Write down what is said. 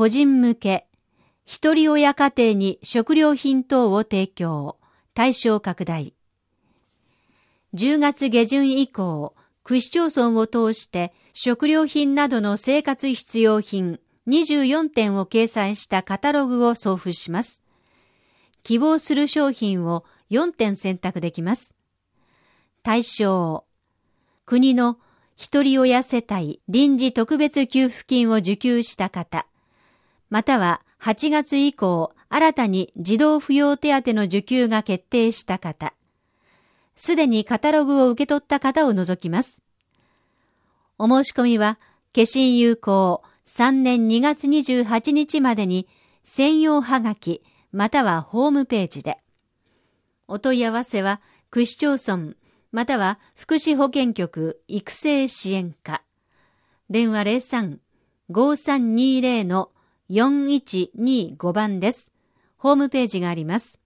個人向け、一人親家庭に食料品等を提供、対象拡大。10月下旬以降、区市町村を通して食料品などの生活必要品24点を掲載したカタログを送付します。希望する商品を4点選択できます。対象、国の一人親世帯臨時特別給付金を受給した方、または8月以降新たに児童扶養手当の受給が決定した方、すでにカタログを受け取った方を除きます。お申し込みは、消印有効3年2月28日までに専用はがきまたはホームページで。お問い合わせは、区市町村または福祉保健局育成支援課。電話03-5320-4125番です。ホームページがあります。